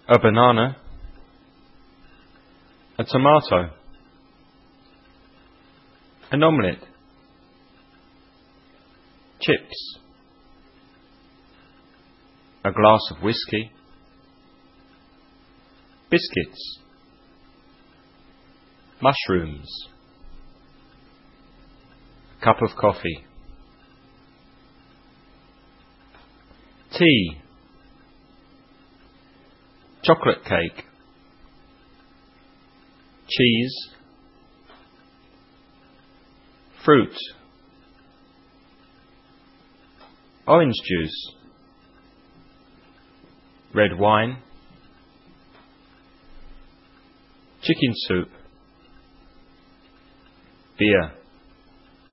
a banana, a tomato, an omelette, chips, a glass of whiskey, biscuits, mushrooms, a cup of coffee, tea, chocolate cake, cheese, fruit, orange juice, red wine, chicken soup, beer.